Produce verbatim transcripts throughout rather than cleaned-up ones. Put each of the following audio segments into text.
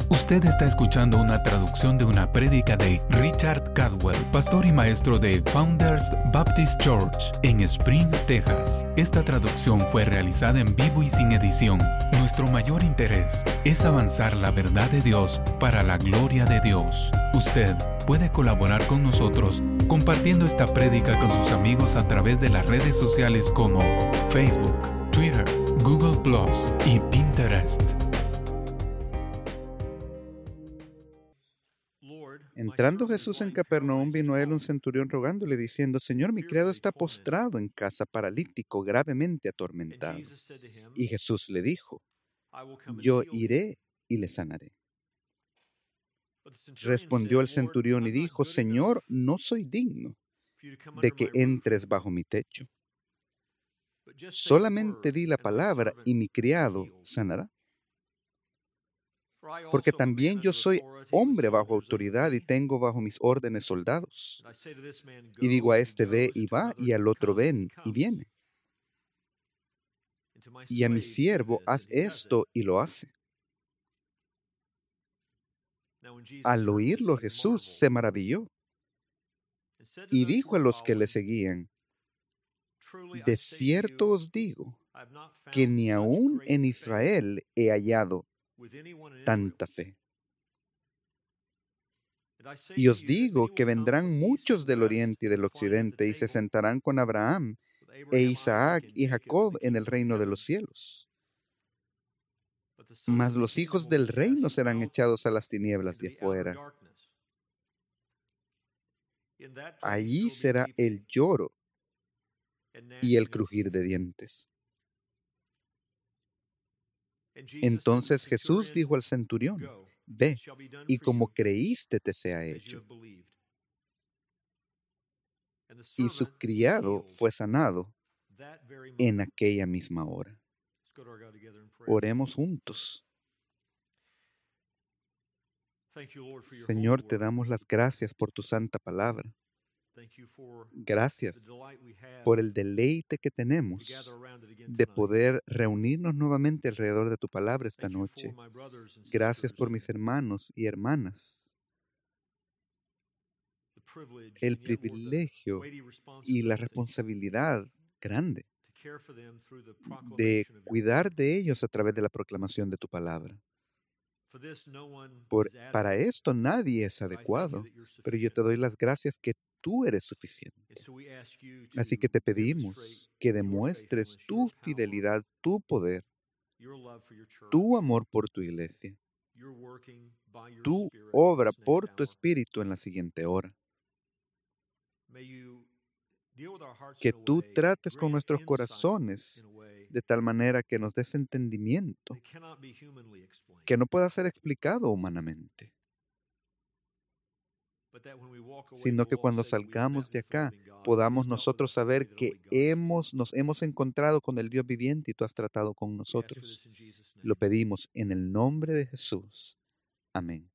Usted está escuchando una traducción de una prédica de Richard Cadwell, pastor y maestro de Founders Baptist Church en Spring, Texas. Esta traducción fue realizada en vivo y sin edición. Nuestro mayor interés es avanzar la verdad de Dios para la gloria de Dios. Usted puede colaborar con nosotros compartiendo esta prédica con sus amigos a través de las redes sociales como Facebook, Twitter, Google plus, y Pinterest. Entrando Jesús en Capernaum, vino a él un centurión rogándole, diciendo: Señor, mi criado está postrado en casa, paralítico, gravemente atormentado. Y Jesús le dijo: Yo iré y le sanaré. Respondió el centurión y dijo: Señor, no soy digno de que entres bajo mi techo. Solamente di la palabra y mi criado sanará. Porque también yo soy hombre bajo autoridad y tengo bajo mis órdenes soldados. Y digo a este: ve y va, y al otro: ven y viene. Y a mi siervo: haz esto, y lo hace. Al oírlo, Jesús se maravilló y dijo a los que le seguían: de cierto os digo que ni aun en Israel he hallado tanta fe. Y os digo que vendrán muchos del oriente y del occidente y se sentarán con Abraham e Isaac y Jacob en el reino de los cielos. Mas los hijos del reino serán echados a las tinieblas de afuera. Allí será el lloro y el crujir de dientes. Entonces Jesús dijo al centurión: ve, y como creíste te sea hecho. Y su criado fue sanado en aquella misma hora. Oremos juntos. Señor, te damos las gracias por tu santa palabra. Gracias por el deleite que tenemos de poder reunirnos nuevamente alrededor de tu palabra esta noche. Gracias por mis hermanos y hermanas. El privilegio y la responsabilidad grande de cuidar de ellos a través de la proclamación de tu palabra. Por, para esto nadie es adecuado, pero yo te doy las gracias que tú eres suficiente. Así que te pedimos que demuestres tu fidelidad, tu poder, tu amor por tu iglesia, tu obra por tu espíritu en la siguiente hora. Que tú trates con nuestros corazones de tal manera que nos des entendimiento que no pueda ser explicado humanamente, sino que cuando salgamos de acá podamos nosotros saber que hemos, nos hemos encontrado con el Dios viviente y tú has tratado con nosotros. Lo pedimos en el nombre de Jesús. Amén.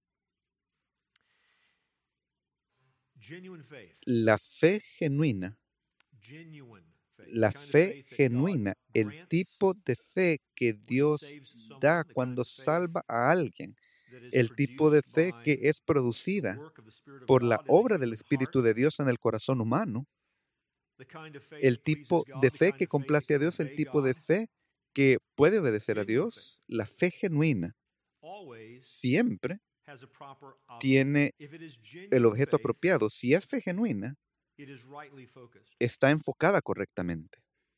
La fe genuina, la fe genuina, el tipo de fe que Dios da cuando salva a alguien, el tipo de fe que es producida por la obra del Espíritu de Dios en el corazón humano, el tipo de fe que complace a Dios, el tipo de fe que puede obedecer a Dios. La fe genuina siempre tiene el objeto apropiado. Si es fe genuina, está enfocada correctamente.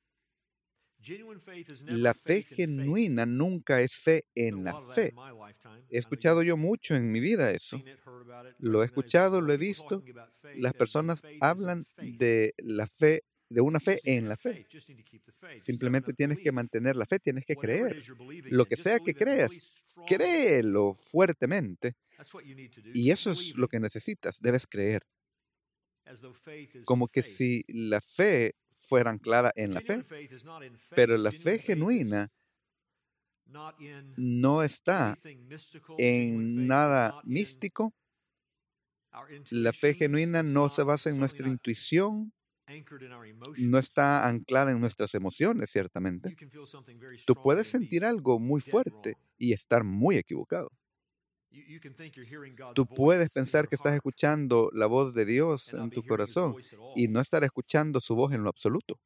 La fe genuina nunca es fe en la fe. He escuchado yo mucho en mi vida eso. Lo he escuchado, lo he visto. Las personas hablan de la fe, de una fe en la fe. Simplemente tienes que mantener la fe, tienes que creer. Lo que sea que creas, créelo fuertemente. Y eso es lo que necesitas, debes creer. Como que si la fe fuera anclada en la fe. Pero la fe genuina no está en nada místico. La fe genuina no se basa en nuestra intuición, no está anclada en nuestras emociones, ciertamente. Tú puedes sentir algo muy fuerte y estar muy equivocado. Tú puedes pensar que estás escuchando la voz de Dios en tu corazón y no estar escuchando su voz en lo absoluto.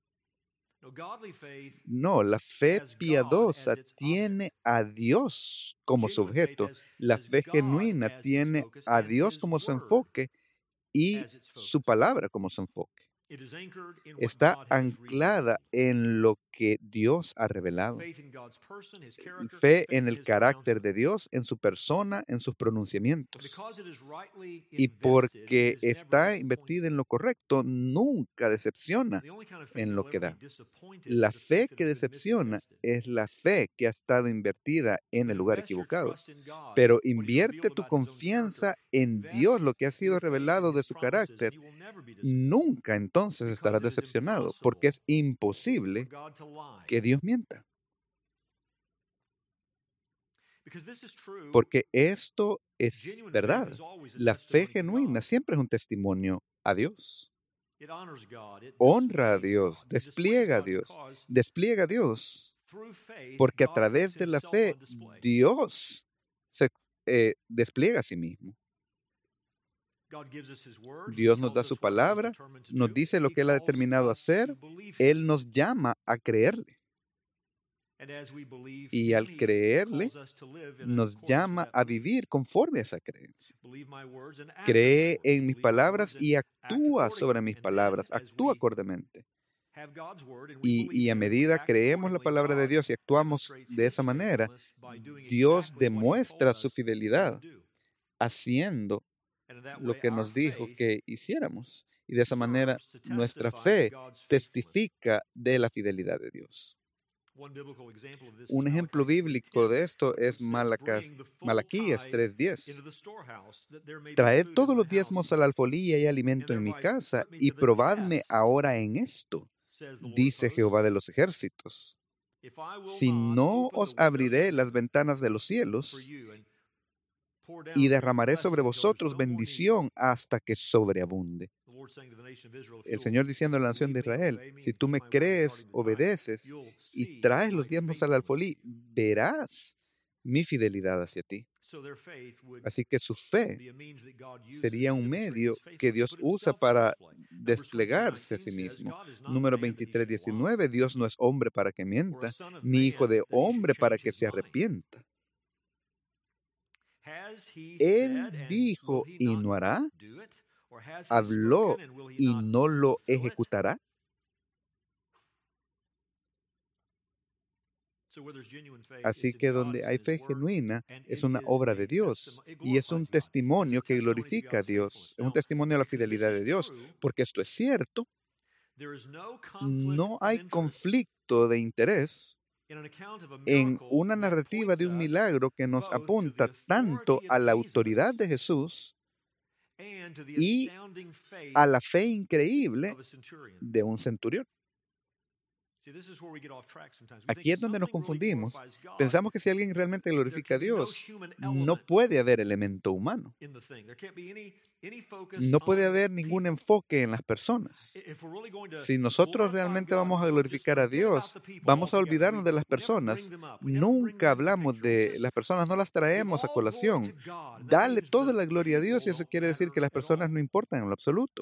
No, la fe piadosa tiene a Dios como su objeto. La fe genuina tiene a Dios como su enfoque y su palabra como su enfoque. Está anclada en lo que Dios ha revelado. Fe en el carácter de Dios, en su persona, en sus pronunciamientos. Y porque está invertida en lo correcto, nunca decepciona en lo que da. La fe que decepciona es la fe que ha estado invertida en el lugar equivocado. Pero invierte tu confianza en Dios, lo que ha sido revelado de su carácter. Nunca entonces estarás decepcionado, porque es imposible que Dios mienta. Porque esto es verdad. La fe genuina siempre es un testimonio a Dios. Honra a Dios, despliega a Dios, despliega a Dios, porque a través de la fe Dios se eh, despliega a sí mismo. Dios nos da su palabra, nos dice lo que Él ha determinado hacer, Él nos llama a creerle. Y al creerle, nos llama a vivir conforme a esa creencia. Cree en mis palabras y actúa sobre mis palabras, actúa acordemente. Y, y a medida creemos la palabra de Dios y actuamos de esa manera, Dios demuestra su fidelidad haciendo lo que nos dijo que hiciéramos. Y de esa manera nuestra fe testifica de la fidelidad de Dios. Un ejemplo bíblico de esto es Malacas, Malaquías tres diez. Traed todos los diezmos a la alfolía y alimento en mi casa, y probadme ahora en esto, dice Jehová de los ejércitos. Si no os abriré las ventanas de los cielos, y derramaré sobre vosotros bendición hasta que sobreabunde. El Señor diciendo a la nación de Israel, si tú me crees, obedeces y traes los diezmos al alfolí, verás mi fidelidad hacia ti. Así que su fe sería un medio que Dios usa para desplegarse a sí mismo. Número veintitrés diecinueve, Dios no es hombre para que mienta, ni hijo de hombre para que se arrepienta. Él dijo y no hará, habló y no lo ejecutará. Así que donde hay fe genuina es una obra de Dios y es un testimonio que glorifica a Dios, es un testimonio a la fidelidad de Dios, porque esto es cierto. No hay conflicto de interés en una narrativa de un milagro que nos apunta tanto a la autoridad de Jesús y a la fe increíble de un centurión. Aquí es donde nos confundimos. Pensamos que si alguien realmente glorifica a Dios, no puede haber elemento humano. No puede haber ningún enfoque en las personas. Si nosotros realmente vamos a glorificar a Dios, vamos a olvidarnos de las personas. Nunca hablamos de las personas, no las traemos a colación. Dale toda la gloria a Dios y eso quiere decir que las personas no importan en lo absoluto.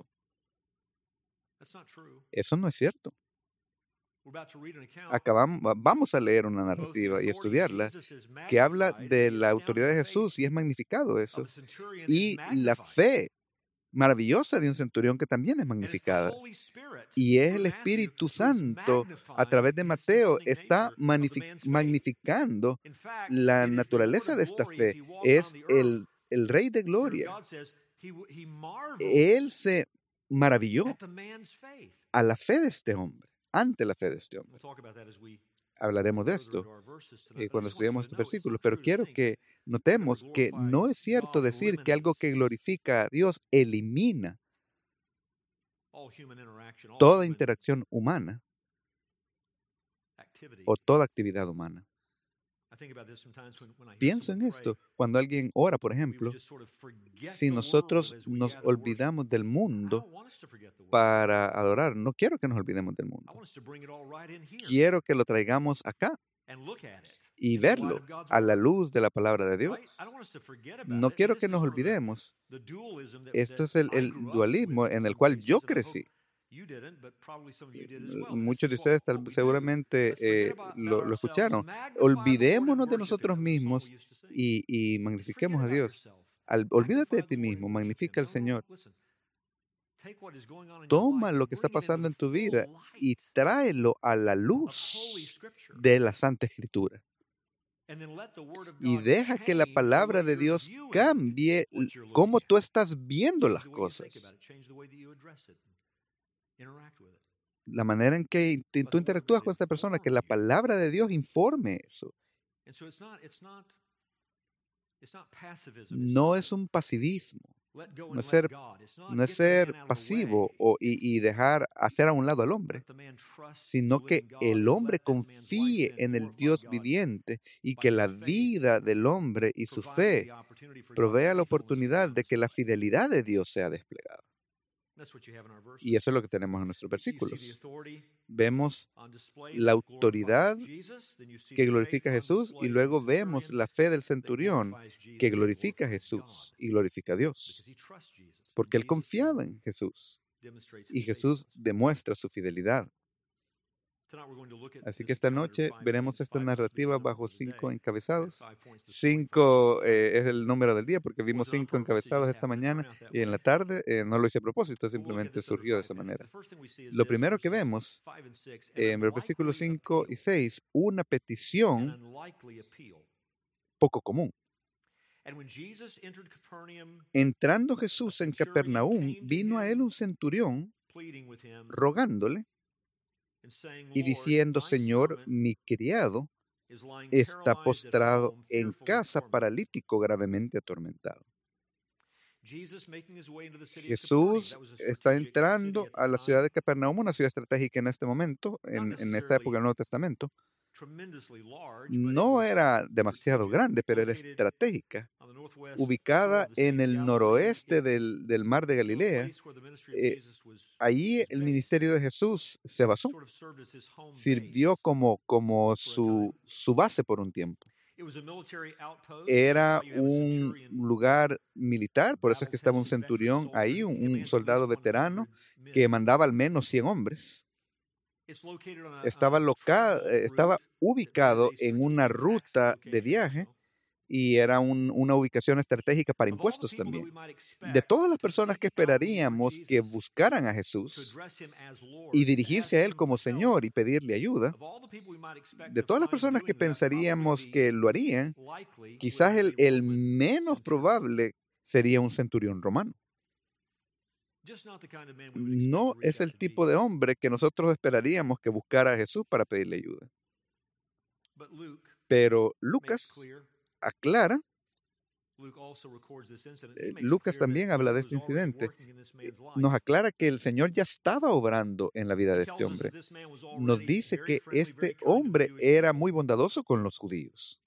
Eso no es cierto. Acabamos, vamos a leer una narrativa y estudiarla que habla de la autoridad de Jesús y es magnificado eso. Y la fe maravillosa de un centurión que también es magnificada. Y es el Espíritu Santo a través de Mateo está magnificando la naturaleza de esta fe. Es el, el Rey de Gloria. Él se maravilló a la fe de este hombre. Ante la fe de este hombre. Hablaremos de esto eh, cuando estudiemos estos versículos, pero quiero que notemos que no es cierto decir que algo que glorifica a Dios elimina toda interacción humana o toda actividad humana. Pienso en esto cuando alguien ora, por ejemplo, si nosotros nos olvidamos del mundo para adorar, no quiero que nos olvidemos del mundo. Quiero que lo traigamos acá, y verlo a la luz de la palabra de Dios. No quiero que nos olvidemos. Esto es el, el dualismo en el cual yo crecí. Muchos de ustedes tal, seguramente eh, lo, lo escucharon. Olvidémonos de nosotros mismos y, y magnifiquemos a Dios. Al, olvídate de ti mismo, magnifica al Señor. Toma lo que está pasando en tu vida y tráelo a la luz de la Santa Escritura. Y deja que la palabra de Dios cambie cómo tú estás viendo las cosas. La manera en que tú interactúas con esta persona, que la palabra de Dios informe eso. No es un pasivismo. No es ser, no es ser pasivo o, y, y dejar hacer a un lado al hombre, sino que el hombre confíe en el Dios viviente y que la vida del hombre y su fe provea la oportunidad de que la fidelidad de Dios sea desplegada. Y eso es lo que tenemos en nuestros versículos. Vemos la autoridad que glorifica a Jesús y luego vemos la fe del centurión que glorifica a Jesús y glorifica a Dios. Porque él confiaba en Jesús y Jesús demuestra su fidelidad. Así que esta noche veremos esta narrativa bajo cinco encabezados. Cinco eh, es el número del día porque vimos cinco encabezados esta mañana y en la tarde eh, no lo hice a propósito, simplemente surgió de esa manera. Lo primero que vemos eh, en los versículos cinco y seis, una petición poco común. Entrando Jesús en Capernaum, vino a él un centurión rogándole y diciendo: Señor, mi criado está postrado en casa, paralítico, gravemente atormentado. Jesús está entrando a la ciudad de Capernaum, una ciudad estratégica en este momento, en, en esta época del Nuevo Testamento. No era demasiado grande, pero era estratégica, ubicada en el noroeste del, del mar de Galilea. Eh, ahí el ministerio de Jesús se basó, sirvió como, como su, su base por un tiempo. Era un lugar militar, por eso es que estaba un centurión ahí, un, un soldado veterano que mandaba al menos cien hombres. Estaba, local, estaba ubicado en una ruta de viaje y era un, una ubicación estratégica para impuestos también. De todas las personas que esperaríamos que buscaran a Jesús y dirigirse a Él como Señor y pedirle ayuda, de todas las personas que pensaríamos que lo harían, quizás el, el menos probable sería un centurión romano. No es el tipo de hombre que nosotros esperaríamos que buscara a Jesús para pedirle ayuda. Pero Lucas aclara, eh, Lucas también habla de este incidente, nos aclara que el Señor ya estaba obrando en la vida de este hombre. Nos dice que este hombre era muy bondadoso con los judíos.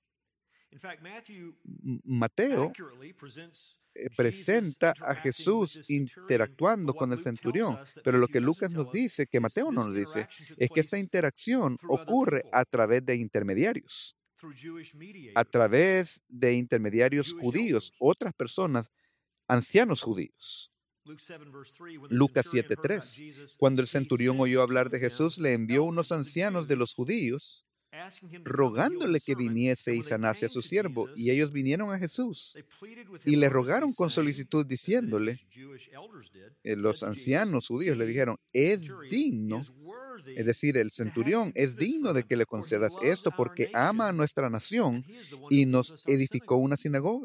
Mateo presenta a Jesús interactuando con el centurión, pero lo que Lucas nos dice, que Mateo no nos dice, es que esta interacción ocurre a través de intermediarios, a través de intermediarios judíos, otras personas, ancianos judíos. Lucas siete tres, cuando el centurión oyó hablar de Jesús, le envió unos ancianos de los judíos rogándole que viniese y sanase a su siervo, y ellos vinieron a Jesús y le rogaron con solicitud diciéndole, eh, los ancianos judíos le dijeron, es digno, es decir, el centurión es digno de que le concedas esto porque ama a nuestra nación y nos edificó una sinagoga.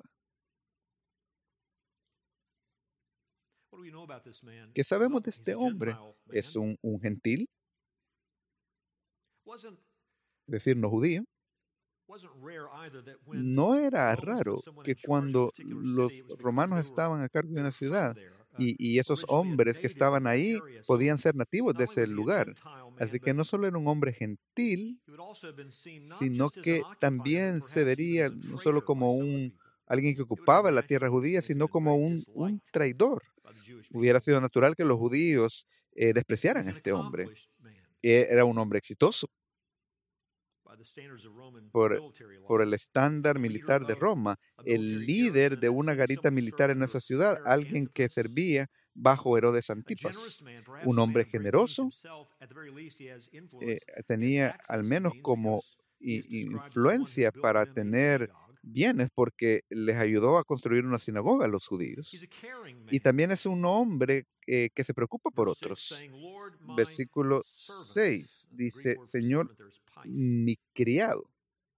¿Qué sabemos de este hombre? ¿Es un, un gentil? Es decir, no judío. No era raro que cuando los romanos estaban a cargo de una ciudad y, y esos hombres que estaban ahí podían ser nativos de ese lugar. Así que no solo era un hombre gentil, sino que también se vería no solo como un, alguien que ocupaba la tierra judía, sino como un, un traidor. Hubiera sido natural que los judíos eh, despreciaran a este hombre. Era un hombre exitoso. por, por el estándar militar de Roma, el líder de una garita militar en esa ciudad, alguien que servía bajo Herodes Antipas, un hombre generoso, eh, tenía al menos como i- influencia para tener bienes porque les ayudó a construir una sinagoga a los judíos. Y también es un hombre eh, que se preocupa por otros. Versículo seis dice, Señor, mi criado.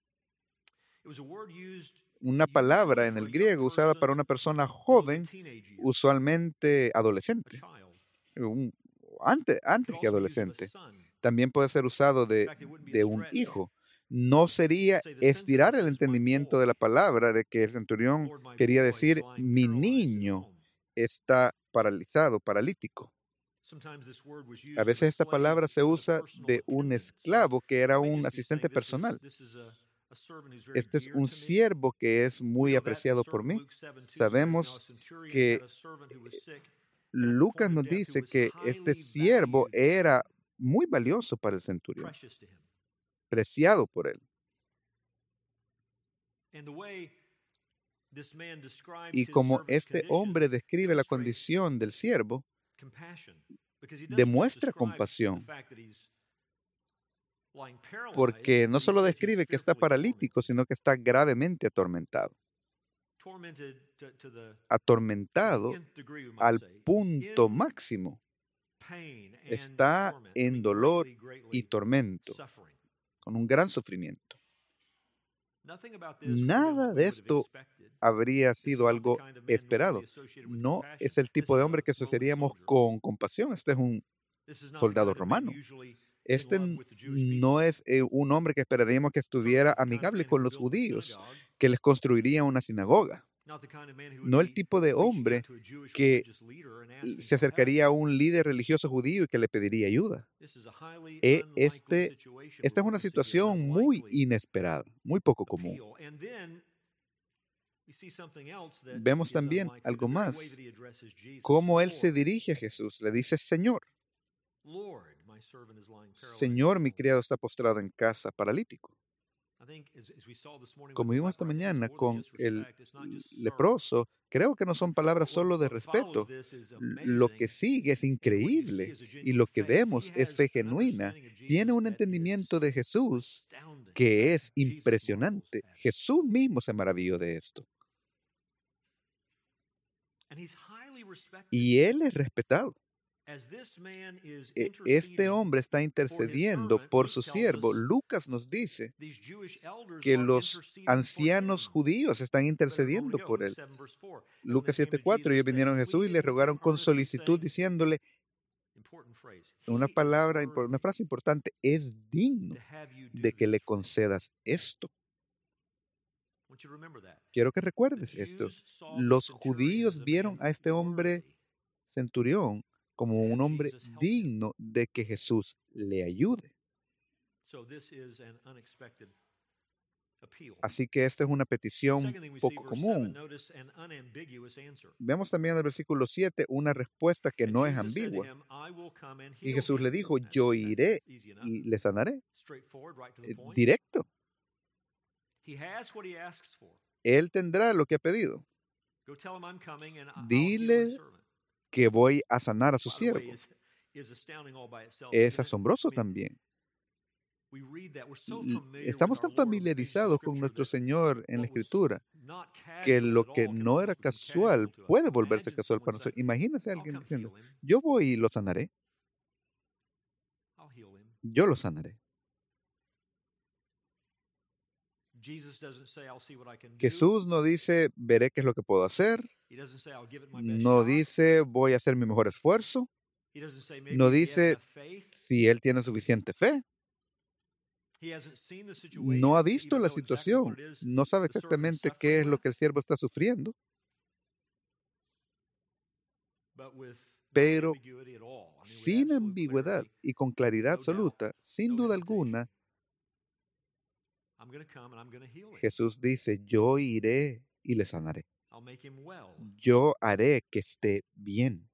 Una palabra en el griego usada para una persona joven, usualmente adolescente, un- antes, antes que adolescente. También puede ser usado de, de un hijo. No sería estirar el entendimiento de la palabra de que el centurión quería decir, mi niño está paralizado, paralítico. A veces esta palabra se usa de un esclavo que era un asistente personal. Este es un siervo que es muy apreciado por mí. Sabemos que Lucas nos dice que este siervo era muy valioso para el centurión, preciado por él. Y como este hombre describe la condición del siervo, demuestra compasión, porque no solo describe que está paralítico, sino que está gravemente atormentado. Atormentado al punto máximo. Está en dolor y tormento, con un gran sufrimiento. Nada de esto habría sido algo esperado. No es el tipo de hombre que asociaríamos con compasión. Este es un soldado romano. Este no es eh, un hombre que esperaríamos que estuviera amigable con los judíos, que les construiría una sinagoga. No el tipo de hombre que se acercaría a un líder religioso judío y que le pediría ayuda. E este, esta es una situación muy inesperada, muy poco común. Vemos también algo más, cómo él se dirige a Jesús. Le dice, Señor. Señor, mi criado está postrado en casa, paralítico. Como vimos esta mañana con el leproso, creo que no son palabras solo de respeto. Lo que sigue es increíble y lo que vemos es fe genuina. Tiene un entendimiento de Jesús que es impresionante. Jesús mismo se maravilló de esto. Y él es respetado. Este hombre está intercediendo por su siervo. Lucas nos dice que los ancianos judíos están intercediendo por él. Lucas siete cuatro, ellos vinieron a Jesús y le rogaron con solicitud diciéndole una palabra, una frase importante, es digno de que le concedas esto. Quiero que recuerdes esto. Los judíos vieron a este hombre centurión como un hombre digno de que Jesús le ayude. Así que esta es una petición poco común. Vemos también en el versículo siete una respuesta que no es ambigua. Y Jesús le dijo, yo iré y le sanaré. Directo. Él tendrá lo que ha pedido. Dile que voy a sanar a su siervo. Es asombroso también. Estamos tan familiarizados con nuestro Señor en la Escritura que lo que no era casual puede volverse casual para nosotros. Imagínese a alguien diciendo, yo voy y lo sanaré. Yo lo sanaré. Jesús no dice, veré qué es lo que puedo hacer. No dice, voy a hacer mi mejor esfuerzo. No dice, si él tiene suficiente fe. No ha visto la situación. No sabe exactamente qué es lo que el siervo está sufriendo. Pero sin ambigüedad y con claridad absoluta, sin duda alguna, Jesús dice, yo iré y le sanaré. Yo haré que esté bien.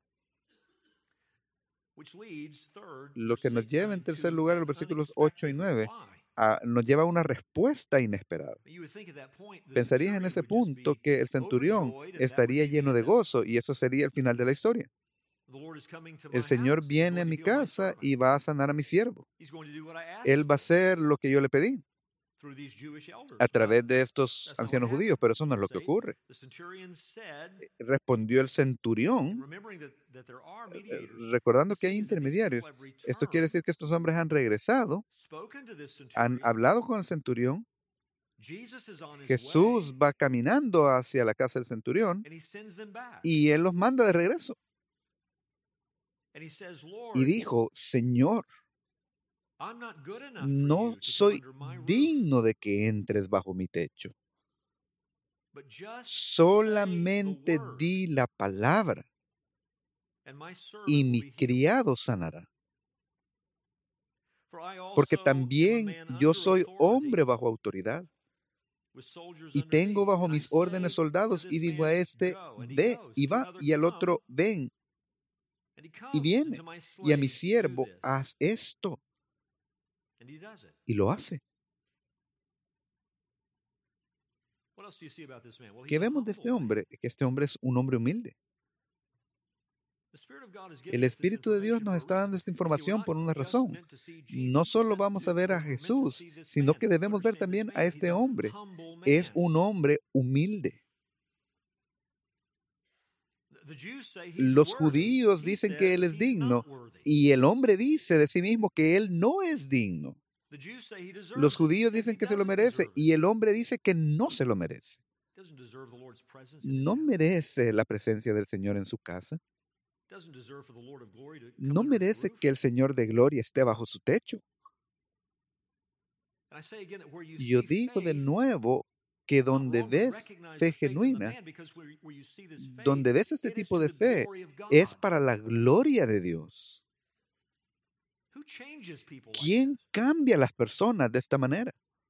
Lo que nos lleva en tercer lugar a los versículos ocho y nueve a, nos lleva a una respuesta inesperada. Pensarías en ese punto que el centurión estaría lleno de gozo y eso sería el final de la historia. El Señor viene a mi casa y va a sanar a mi siervo. Él va a hacer lo que yo le pedí a través de estos ancianos judíos, pero eso no es lo que ocurre. Respondió el centurión, recordando que hay intermediarios. Esto quiere decir que estos hombres han regresado, han hablado con el centurión. Jesús va caminando hacia la casa del centurión y él los manda de regreso. Y dijo: Señor, no soy digno de que entres bajo mi techo. Solamente di la palabra y mi criado sanará. Porque también yo soy hombre bajo autoridad y tengo bajo mis órdenes soldados, y digo a este: ve, y va, y al otro: ven, y viene, y a mi siervo: haz esto. Y lo hace. ¿Qué vemos de este hombre? Que este hombre es un hombre humilde. El Espíritu de Dios nos está dando esta información por una razón. No solo vamos a ver a Jesús, sino que debemos ver también a este hombre. Es un hombre humilde. Los judíos dicen que él es digno y el hombre dice de sí mismo que él no es digno. Los judíos dicen que se lo merece y el hombre dice que no se lo merece. No merece la presencia del Señor en su casa. No merece que el Señor de gloria esté bajo su techo. Y yo digo de nuevo que donde ves fe genuina, donde ves este tipo de fe, es para la gloria de Dios. ¿Quién cambia a las personas de esta manera?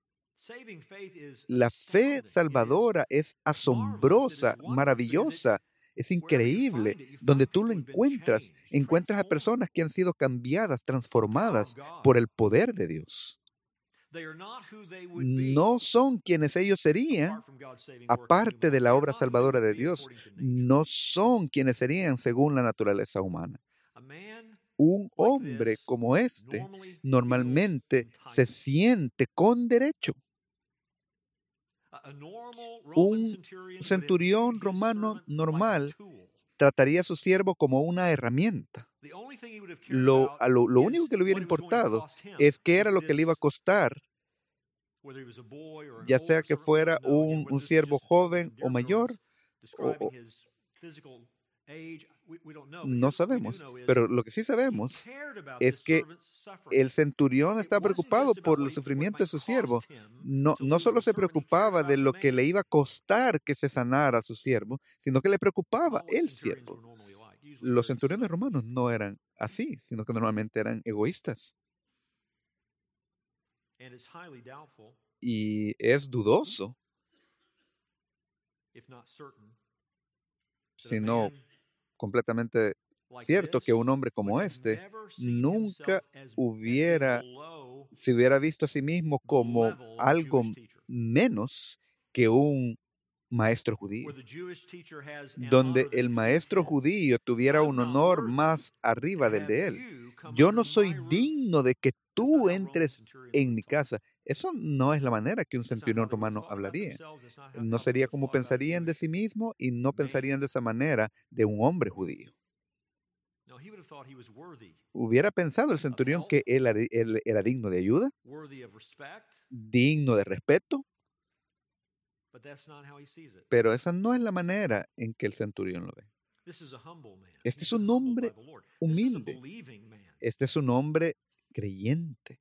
La fe salvadora es asombrosa, maravillosa, es increíble. Donde tú lo encuentras, encuentras a personas que han sido cambiadas, transformadas por el poder de Dios. No son quienes ellos serían, aparte de la obra salvadora de Dios. No son quienes serían según la naturaleza humana. Un hombre como este normalmente se siente con derecho. Un centurión romano normal trataría a su siervo como una herramienta. Lo, a lo, lo único que le hubiera importado es qué era lo que le iba a costar, ya sea que fuera un, un siervo joven o mayor, o, o, no sabemos, pero lo que sí sabemos es que el centurión estaba preocupado por el sufrimiento de su siervo. No, no solo se preocupaba de lo que le iba a costar que se sanara a su siervo, sino que le preocupaba el siervo. Los centuriones romanos no eran así, sino que normalmente eran egoístas. Y es dudoso, si no completamente cierto, que un hombre como este nunca hubiera, se hubiera visto a sí mismo como algo menos que un maestro judío. Donde el maestro judío tuviera un honor más arriba del de él. Yo no soy digno de que tú entres en mi casa. Eso no es la manera que un centurión romano hablaría. No sería como pensarían de sí mismo y no pensarían de esa manera de un hombre judío. Hubiera pensado el centurión que él, él era digno de ayuda, digno de respeto, pero esa no es la manera en que el centurión lo ve. Este es un hombre humilde. Este es un hombre creyente.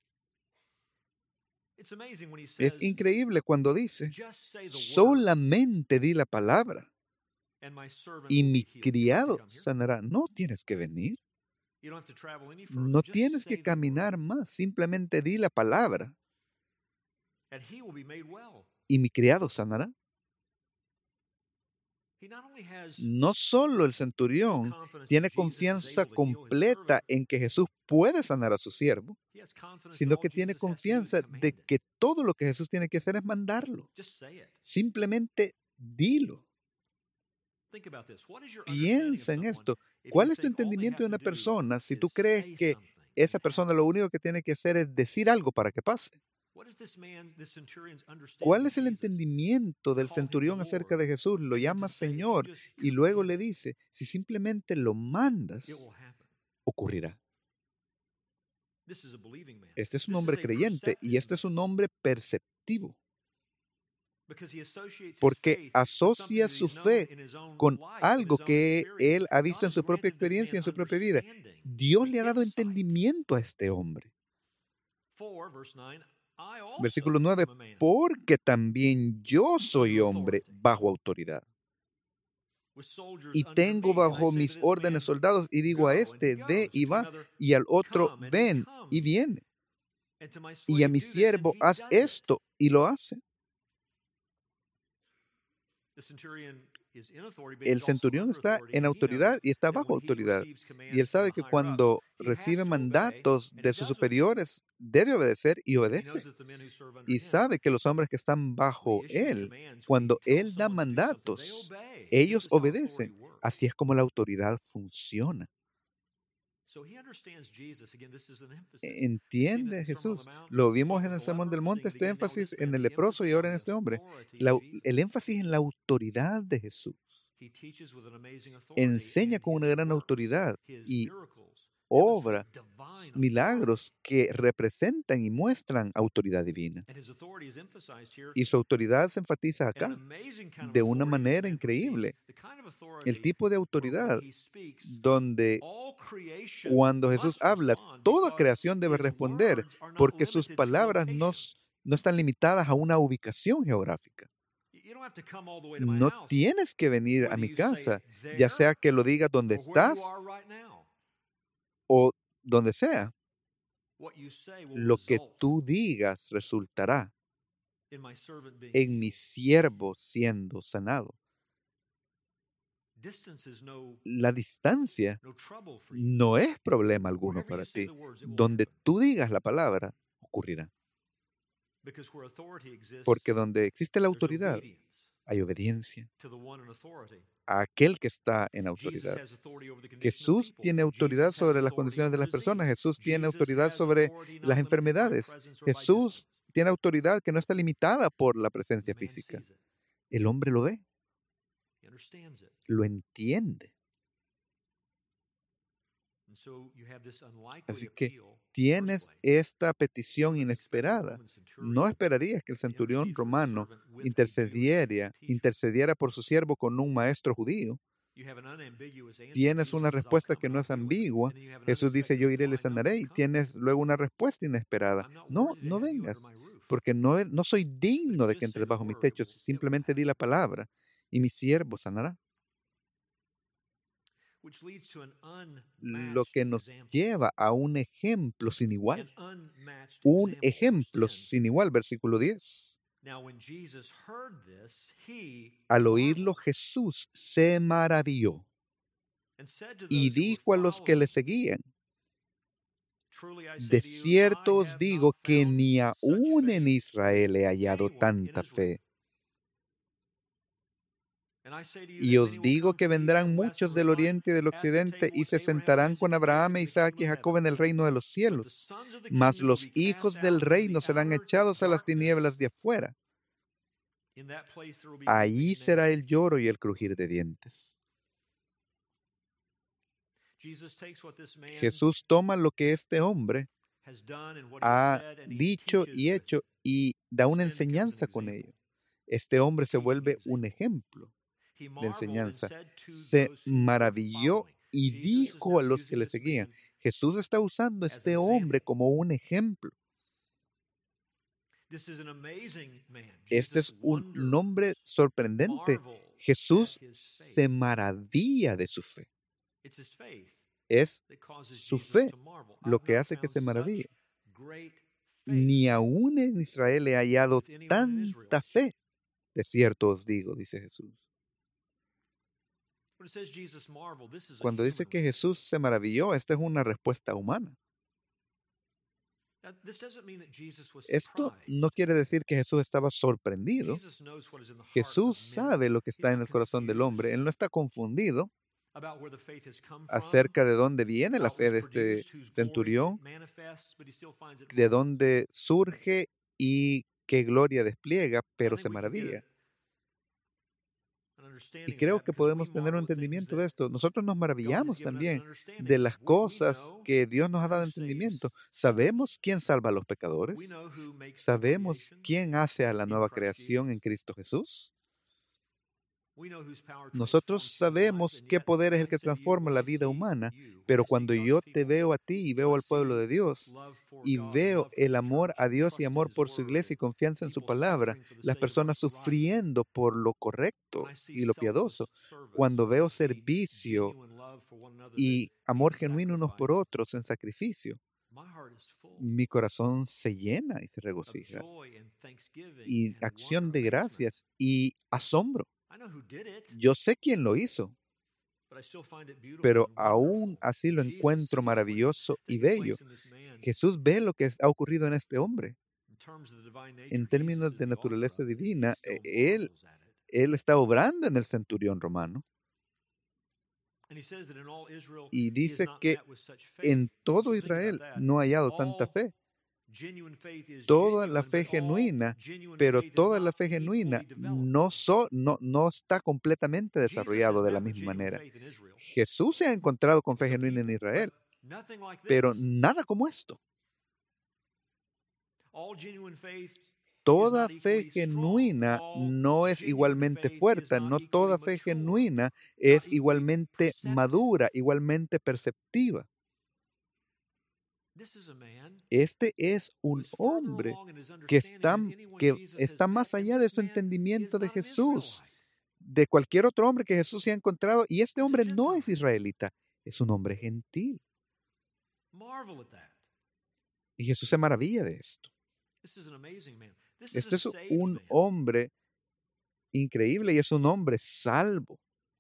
Es increíble cuando dice: solamente di la palabra y mi criado sanará. No tienes que venir. No tienes que caminar más. Simplemente di la palabra y mi criado sanará. No solo el centurión tiene confianza completa en que Jesús puede sanar a su siervo, sino que tiene confianza de que todo lo que Jesús tiene que hacer es mandarlo. Simplemente dilo. Piensa en esto. ¿Cuál es tu entendimiento de una persona si tú crees que esa persona lo único que tiene que hacer es decir algo para que pase? ¿Cuál es el entendimiento del centurión acerca de Jesús? Lo llama Señor y luego le dice, si simplemente lo mandas, ocurrirá. Este es un hombre creyente y este es un hombre perceptivo, porque asocia su fe con algo que él ha visto en su propia experiencia y en su propia vida. Dios le ha dado entendimiento a este hombre. Versículo nueve, porque también yo soy hombre bajo autoridad. Y tengo bajo mis órdenes soldados, y digo a este, ve y va, y al otro, ven y viene. Y a mi siervo, haz esto, y lo hace. El centurión está en autoridad y está bajo autoridad. Y él sabe que cuando recibe mandatos de sus superiores, debe obedecer y obedece. Y sabe que los hombres que están bajo él, cuando él da mandatos, ellos obedecen. Así es como la autoridad funciona. Entiende Jesús. Lo vimos en el Sermón del Monte, este énfasis en el leproso y ahora en este hombre. La, el énfasis en la autoridad de Jesús. Enseña con una gran autoridad y obra milagros que representan y muestran autoridad divina. Y su autoridad se enfatiza acá de una manera increíble. El tipo de autoridad donde cuando Jesús habla, toda creación debe responder porque sus palabras no, no están limitadas a una ubicación geográfica. No tienes que venir a mi casa, ya sea que lo digas donde estás o donde sea. Lo que tú digas resultará en mi siervo siendo sanado. La distancia no es problema alguno para ti. Donde tú digas la palabra, ocurrirá. Porque donde existe la autoridad, hay obediencia a aquel que está en autoridad. Jesús tiene autoridad sobre las condiciones de las personas. Jesús tiene autoridad sobre las enfermedades. Jesús tiene autoridad que no está limitada por la presencia física. El hombre lo ve. Lo entiende. Así que tienes esta petición inesperada. No esperarías que el centurión romano intercediera, intercediera por su siervo con un maestro judío. Tienes una respuesta que no es ambigua. Jesús dice, yo iré y le sanaré. Y tienes luego una respuesta inesperada. No, no vengas, porque no, no soy digno de que entres bajo mi techo. Si simplemente di la palabra y mi siervo sanará. Lo que nos lleva a un ejemplo sin igual. Un ejemplo sin igual, versículo diez. Al oírlo, Jesús se maravilló y dijo a los que le seguían, de cierto os digo que ni aún en Israel he hallado tanta fe. Y os digo que vendrán muchos del oriente y del occidente y se sentarán con Abraham, Isaac y Jacob en el reino de los cielos. Mas los hijos del reino serán echados a las tinieblas de afuera. Ahí será el lloro y el crujir de dientes. Jesús toma lo que este hombre ha dicho y hecho y da una enseñanza con ello. Este hombre se vuelve un ejemplo de enseñanza. Se maravilló y dijo a los que le seguían. Jesús está usando a este hombre como un ejemplo. Este es un hombre sorprendente. Jesús se maravilla de su fe. Es su fe lo que hace que se maraville. Ni aún en Israel he hallado tanta fe. De cierto os digo, dice Jesús. Cuando dice que Jesús se maravilló, esta es una respuesta humana. Esto no quiere decir que Jesús estaba sorprendido. Jesús sabe lo que está en el corazón del hombre. Él no está confundido acerca de dónde viene la fe de este centurión, de dónde surge y qué gloria despliega, pero se maravilla. Y creo que podemos tener un entendimiento de esto. Nosotros nos maravillamos también de las cosas que Dios nos ha dado entendimiento. Sabemos quién salva a los pecadores. Sabemos quién hace a la nueva creación en Cristo Jesús. Nosotros sabemos qué poder es el que transforma la vida humana, pero cuando yo te veo a ti y veo al pueblo de Dios y veo el amor a Dios y amor por su iglesia y confianza en su palabra, las personas sufriendo por lo correcto y lo piadoso, cuando veo servicio y amor genuino unos por otros en sacrificio, mi corazón se llena y se regocija, y acción de gracias y asombro. Yo sé quién lo hizo, pero aún así lo encuentro maravilloso y bello. Jesús ve lo que ha ocurrido en este hombre. En términos de naturaleza divina, él, él está obrando en el centurión romano. Y dice que en todo Israel no ha hallado tanta fe. Toda la fe genuina, pero toda la fe genuina no, so, no, no está completamente desarrollado de la misma manera. Jesús se ha encontrado con fe genuina en Israel, pero nada como esto. Toda fe genuina no es igualmente fuerte, no toda fe genuina es igualmente madura, igualmente perceptiva. Este es un hombre que está, que está más allá de su entendimiento de Jesús, de cualquier otro hombre que Jesús se ha encontrado. Y este hombre no es israelita, es un hombre gentil. Y Jesús se maravilla de esto. Este es un hombre increíble y es un hombre salvo.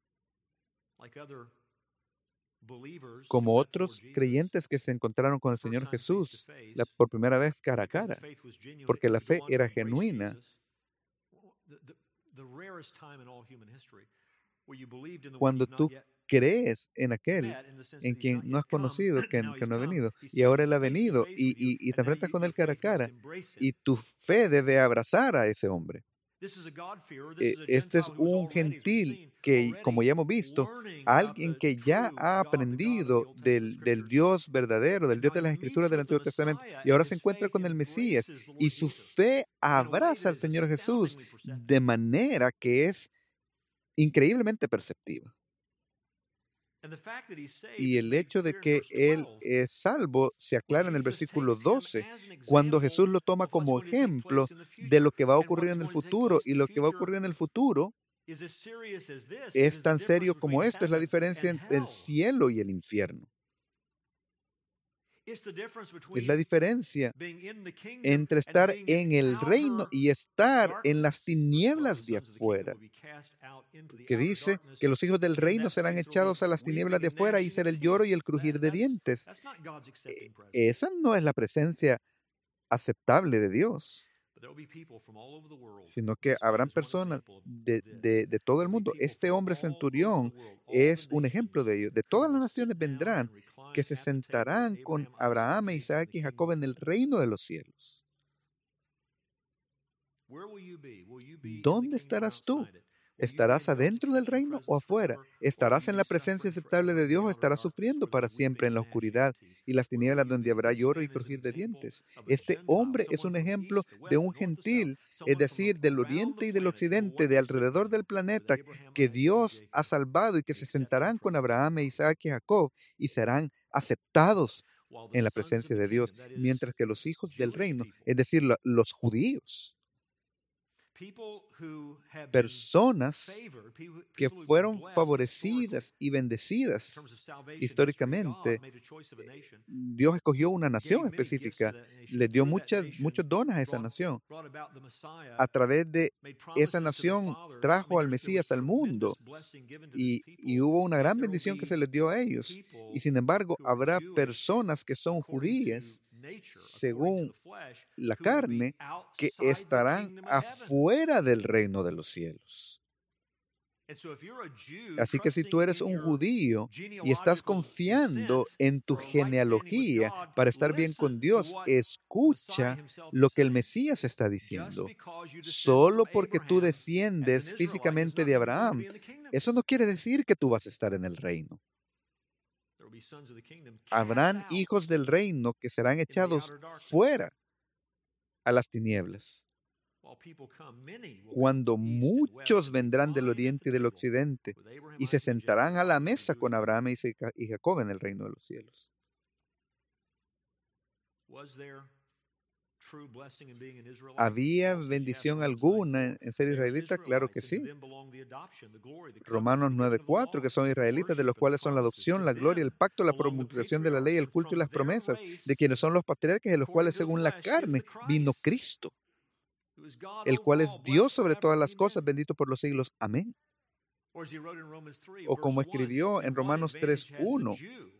Como otros creyentes que se encontraron con el Señor Jesús la, por primera vez cara a cara, porque la fe era genuina. Cuando tú crees en aquel en quien no has conocido, que, que no ha venido, y ahora Él ha venido, y, y, y te enfrentas con Él cara a cara, y tu fe debe abrazar a ese hombre. Este es un gentil que, como ya hemos visto, alguien que ya ha aprendido del, del Dios verdadero, del Dios de las Escrituras del Antiguo Testamento, y ahora se encuentra con el Mesías, y su fe abraza al Señor Jesús de manera que es increíblemente perceptiva. Y el hecho de que Él es salvo se aclara en el versículo doce, cuando Jesús lo toma como ejemplo de lo que va a ocurrir en el futuro. Y lo que va a ocurrir en el futuro es tan serio como esto. Es la diferencia entre el cielo y el infierno. Es la diferencia entre estar en el reino y estar en las tinieblas de afuera, que dice que los hijos del reino serán echados a las tinieblas de afuera y será el lloro y el crujir de dientes. Esa no es la presencia aceptable de Dios, sino que habrán personas de, de, de todo el mundo. Este hombre centurión es un ejemplo de ello. De todas las naciones vendrán, que se sentarán con Abraham, Isaac y Jacob en el reino de los cielos. ¿Dónde estarás tú? ¿Estarás adentro del reino o afuera? ¿Estarás en la presencia aceptable de Dios o estarás sufriendo para siempre en la oscuridad y las tinieblas donde habrá lloro y crujir de dientes? Este hombre es un ejemplo de un gentil, es decir, del oriente y del occidente, de alrededor del planeta, que Dios ha salvado y que se sentarán con Abraham, Isaac y Jacob y serán aceptados en la presencia de Dios, mientras que los hijos del reino, es decir, los judíos, Personas que fueron favorecidas y bendecidas históricamente. Dios escogió una nación específica, le dio muchas, muchos dones a esa nación. A través de esa nación trajo al Mesías al mundo y, y hubo una gran bendición que se les dio a ellos. Y sin embargo, habrá personas que son judías según la carne, que estarán afuera del reino de los cielos. Así que si tú eres un judío y estás confiando en tu genealogía para estar bien con Dios, escucha lo que el Mesías está diciendo. Solo porque tú desciendes físicamente de Abraham, eso no quiere decir que tú vas a estar en el reino. Habrán hijos del reino que serán echados fuera a las tinieblas. Cuando muchos vendrán del oriente y del occidente y se sentarán a la mesa con Abraham, Isaac y Jacob en el reino de los cielos. ¿Había bendición alguna en ser israelita? Claro que sí. Romanos nueve cuatro, que son israelitas, de los cuales son la adopción, la gloria, el pacto, la promulgación de la ley, el culto y las promesas, de quienes son los patriarcas, de los cuales según la carne vino Cristo, el cual es Dios sobre todas las cosas, bendito por los siglos. Amén. O como escribió en Romanos tres uno,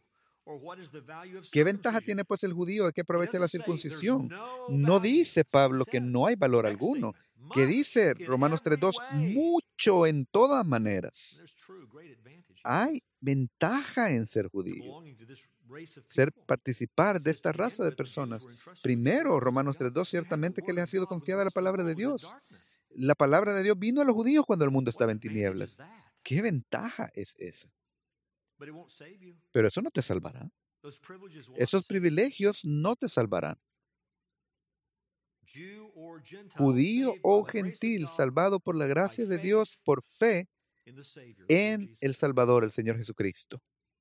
¿qué ventaja tiene pues el judío de que aprovecha la circuncisión? No dice Pablo que no hay valor alguno. ¿Qué dice Romanos tres dos? Mucho en todas maneras. Hay ventaja en ser judío, ser participar de esta raza de personas. Primero, Romanos tres dos, ciertamente que les ha sido confiada la palabra de Dios. La palabra de Dios vino a los judíos cuando el mundo estaba en tinieblas. ¿Qué ventaja es esa? Pero eso no te salvará. Esos privilegios no te salvarán. Judío o gentil, salvado por la gracia de Dios por fe en el Salvador, el Señor Jesucristo.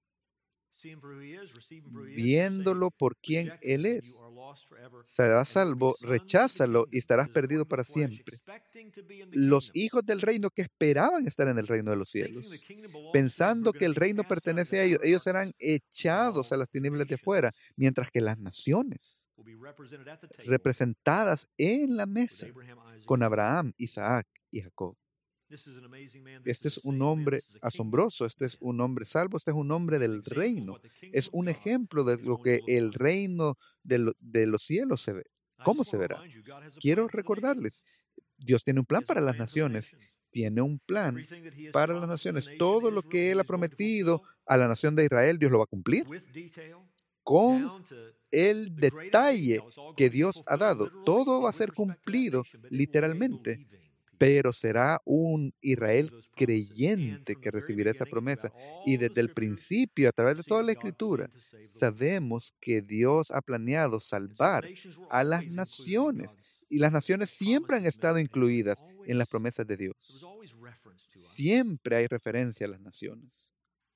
Viéndolo por quien Él es, serás salvo, recházalo y estarás perdido para siempre. Los hijos del reino que esperaban estar en el reino de los cielos, pensando que el reino pertenece a ellos, ellos serán echados a las tinieblas de afuera, mientras que las naciones, representadas en la mesa con Abraham, Isaac y Jacob. Este es un hombre asombroso, este es un hombre salvo, este es un hombre del reino. Es un ejemplo de lo que el reino de, lo, de los cielos se ve. ¿Cómo se verá? Quiero recordarles, Dios tiene un plan para las naciones. Tiene un plan para las naciones. Todo lo que Él ha prometido a la nación de Israel, Dios lo va a cumplir. Con el detalle que Dios ha dado. Todo va a ser cumplido literalmente. Pero será un Israel creyente que recibirá esa promesa. Y desde el principio, a través de toda la Escritura, sabemos que Dios ha planeado salvar a las naciones. Y las naciones siempre han estado incluidas en las promesas de Dios. Siempre hay referencia a las naciones.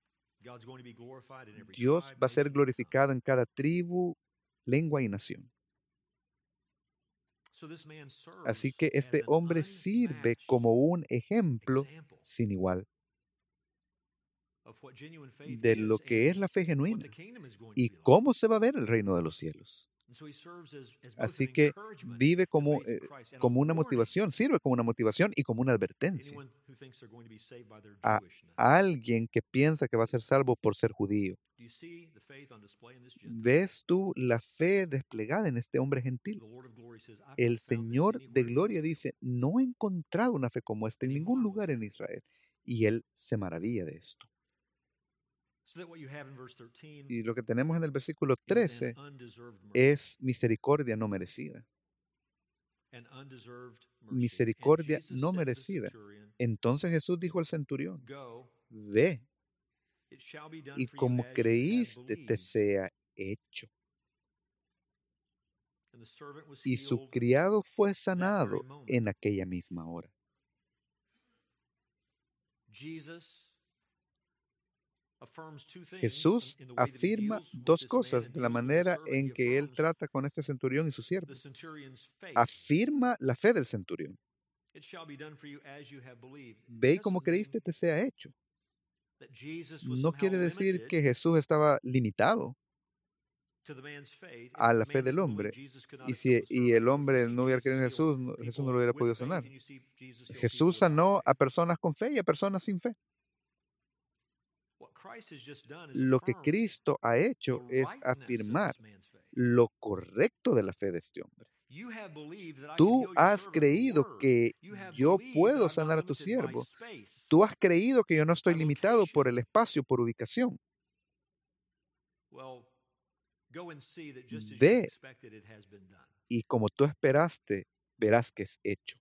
Dios va a ser glorificado en cada tribu, lengua y nación. Así que este hombre sirve como un ejemplo sin igual de lo que es la fe genuina y cómo se va a ver el reino de los cielos. Así que vive como, eh, como una motivación, sirve como una motivación y como una advertencia a alguien que piensa que va a ser salvo por ser judío. ¿Ves tú la fe desplegada en este hombre gentil? El Señor de gloria dice, no he encontrado una fe como esta en ningún lugar en Israel. Y Él se maravilla de esto. Y lo que tenemos en el versículo trece es misericordia no merecida. Misericordia no merecida. Entonces Jesús dijo al centurión, ve, y como creíste te sea hecho. Y su criado fue sanado en aquella misma hora. Jesús afirma dos cosas de la manera en que Él trata con este centurión y su siervo. Afirma la fe del centurión. Ve y como creíste te sea hecho. No quiere decir que Jesús estaba limitado a la fe del hombre. Y si y el hombre no hubiera creído en Jesús, no- Jesús no lo hubiera podido sanar. Jesús sanó a personas con fe y a personas sin fe. Lo que Cristo ha hecho es afirmar lo correcto de la fe de este hombre. Tú has creído que yo puedo sanar a tu siervo. Tú has creído que yo no estoy limitado por el espacio, por ubicación. Ve y como tú esperaste, verás que es hecho.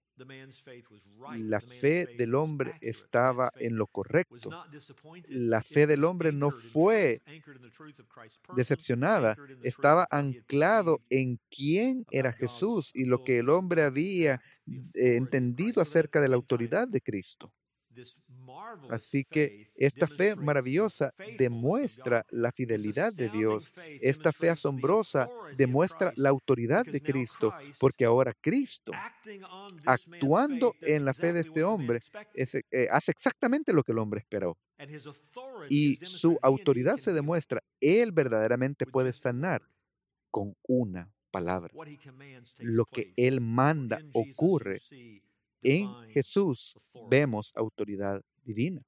La fe del hombre estaba en lo correcto. La fe del hombre no fue decepcionada, estaba anclado en quién era Jesús y lo que el hombre había eh, entendido acerca de la autoridad de Cristo. Así que esta fe maravillosa demuestra la fidelidad de Dios. Esta fe asombrosa demuestra la autoridad de Cristo, porque ahora Cristo, actuando en la fe de este hombre, es, eh, hace exactamente lo que el hombre esperó. Y su autoridad se demuestra. Él verdaderamente puede sanar con una palabra. Lo que Él manda ocurre. En Jesús vemos autoridad divina.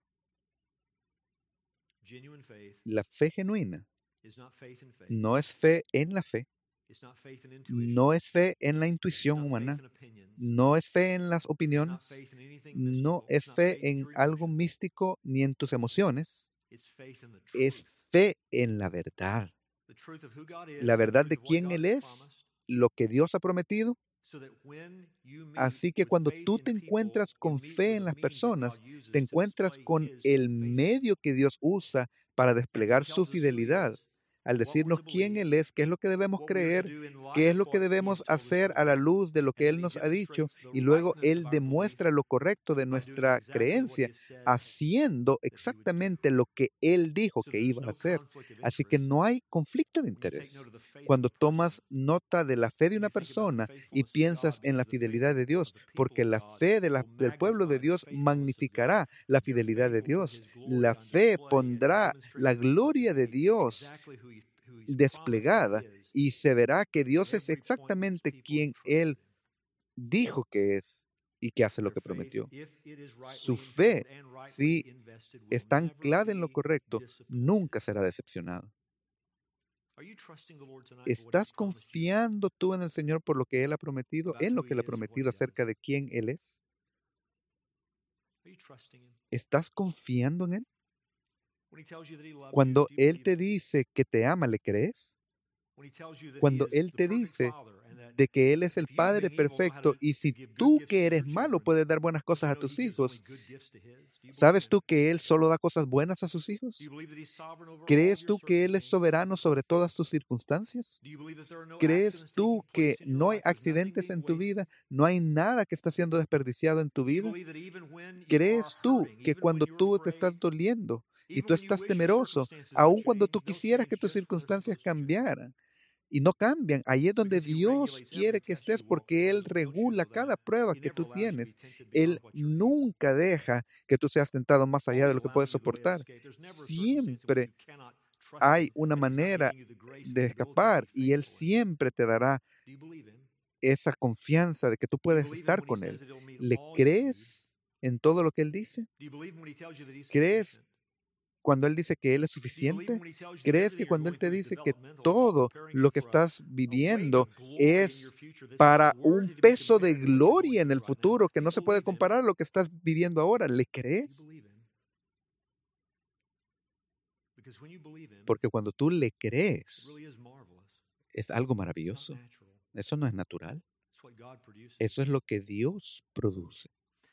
La fe genuina no es fe en la fe, no es fe en la intuición humana, no es fe en las opiniones, no es fe en algo místico ni en tus emociones, es fe en la verdad. La verdad de quién Él es, lo que Dios ha prometido. Así que cuando tú te encuentras con fe en las personas, te encuentras con el medio que Dios usa para desplegar su fidelidad. Al decirnos quién Él es, qué es lo que debemos creer, qué es lo que debemos hacer a la luz de lo que Él nos ha dicho, y luego Él demuestra lo correcto de nuestra creencia, haciendo exactamente lo que Él dijo que iba a hacer. Así que no hay conflicto de interés. Cuando tomas nota de la fe de una persona y piensas en la fidelidad de Dios, porque la fe de la, del pueblo de Dios magnificará la fidelidad de Dios. La fe pondrá la gloria de Dios desplegada y se verá que Dios es exactamente quien Él dijo que es y que hace lo que prometió. Su fe, si está anclada en lo correcto, nunca será decepcionada. ¿Estás confiando tú en el Señor por lo que Él ha prometido, en lo que Él ha prometido acerca de quién Él es? ¿Estás confiando en Él? Cuando Él te dice que te ama, ¿le crees? Cuando Él te dice de que Él es el Padre perfecto y si tú que eres malo puedes dar buenas cosas a tus hijos, ¿sabes tú que Él solo da cosas buenas a sus hijos? ¿Crees tú que Él es soberano sobre todas tus circunstancias? ¿Crees tú que no hay accidentes en tu vida? ¿No hay nada que está siendo desperdiciado en tu vida? ¿Crees tú que cuando tú te estás doliendo y tú estás temeroso, aun cuando tú quisieras que tus circunstancias cambiaran, y no cambian, ahí es donde Dios quiere que estés porque Él regula cada prueba que tú tienes. Él nunca deja que tú seas tentado más allá de lo que puedes soportar. Siempre hay una manera de escapar y Él siempre te dará esa confianza de que tú puedes estar con Él. ¿Le crees en todo lo que Él dice? ¿Crees cuando Él dice que Él es suficiente? ¿Crees que cuando Él te dice que todo lo que estás viviendo es para un peso de gloria en el futuro que no se puede comparar a lo que estás viviendo ahora? ¿Le crees? Porque cuando tú le crees, es algo maravilloso. Eso no es natural. Eso es lo que Dios produce.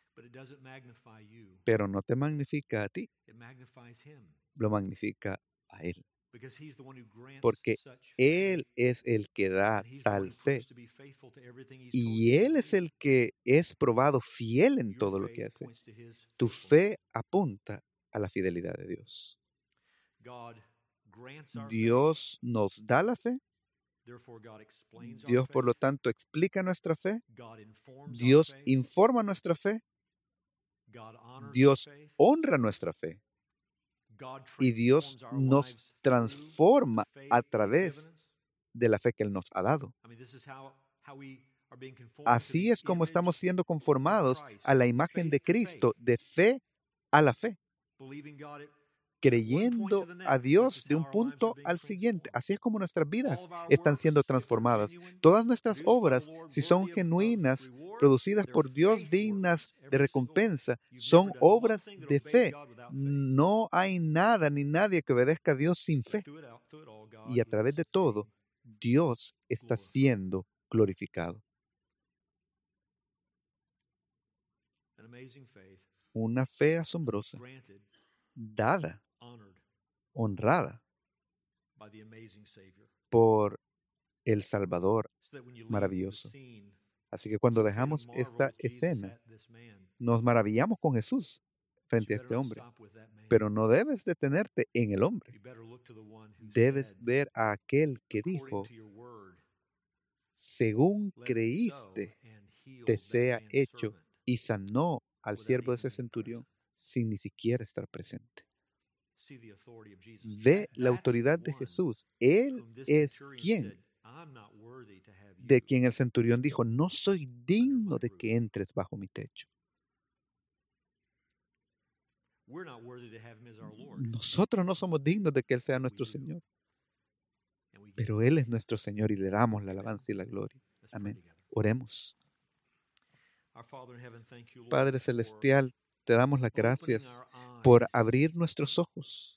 Pero no te magnifica a ti, lo magnifica a Él. Porque Él es el que da tal fe. Y Él es el que es probado fiel en todo lo que hace. Tu fe apunta a la fidelidad de Dios. Dios nos da la fe Dios, por lo tanto, explica nuestra fe. Dios informa nuestra fe. Dios honra nuestra fe. Y Dios nos transforma a través de la fe que Él nos ha dado. Así es como estamos siendo conformados a la imagen de Cristo, de fe a la fe, creyendo a Dios de un punto al siguiente. Así es como nuestras vidas están siendo transformadas. Todas nuestras obras, si son genuinas, producidas por Dios, dignas de recompensa, son obras de fe. No hay nada ni nadie que obedezca a Dios sin fe. Y a través de todo, Dios está siendo glorificado. Una fe asombrosa, dada, honrada por el Salvador maravilloso. Así que cuando dejamos esta escena, nos maravillamos con Jesús frente a este hombre. Pero no debes detenerte en el hombre. Debes ver a aquel que dijo, según creíste, te sea hecho, y sanó al siervo de ese centurión sin ni siquiera estar presente. Ve la autoridad de Jesús. Él es quien, de quien el centurión dijo, no soy digno de que entres bajo mi techo. Nosotros no somos dignos de que Él sea nuestro Señor, pero Él es nuestro Señor y le damos la alabanza y la gloria. Amén. Oremos. Padre Celestial, te damos las gracias por abrir nuestros ojos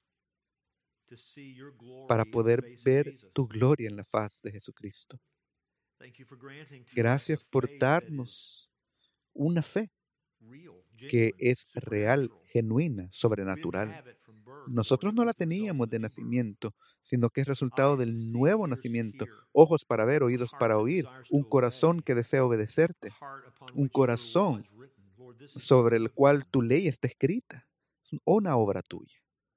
para poder ver tu gloria en la faz de Jesucristo. Gracias por darnos una fe que es real, genuina, sobrenatural. Nosotros no la teníamos de nacimiento, sino que es resultado del nuevo nacimiento. Ojos para ver, oídos para oír, un corazón que desea obedecerte, un corazón sobre el cual tu ley está escrita. Es una obra tuya.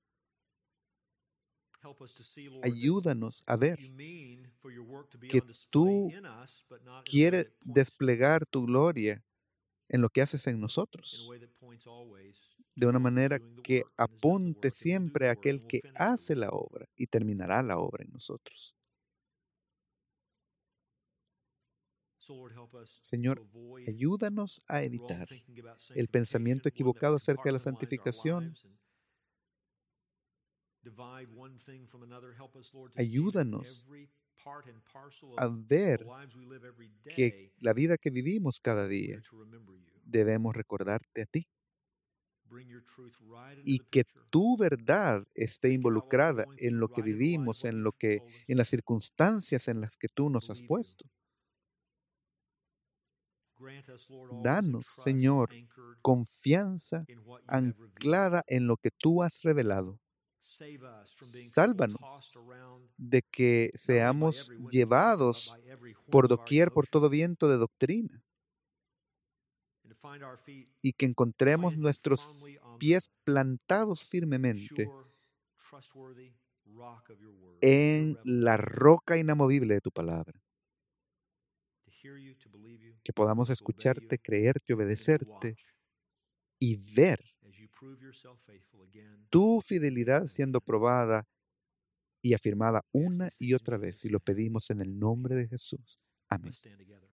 Ayúdanos a ver que tú quieres desplegar tu gloria en lo que haces en nosotros, de una manera que apunte siempre a aquel que hace la obra y terminará la obra en nosotros. Señor, ayúdanos a evitar el pensamiento equivocado acerca de la santificación. Ayúdanos a ver que la vida que vivimos cada día debemos recordarte a ti y que tu verdad esté involucrada en lo que vivimos, en lo que, en las circunstancias en las que tú nos has puesto. Danos, Señor, confianza anclada en lo que tú has revelado. Sálvanos de que seamos llevados por doquier por todo viento de doctrina y que encontremos nuestros pies plantados firmemente en la roca inamovible de tu palabra. Que podamos escucharte, creerte, obedecerte y ver tu fidelidad siendo probada y afirmada una y otra vez. Y lo pedimos en el nombre de Jesús. Amén.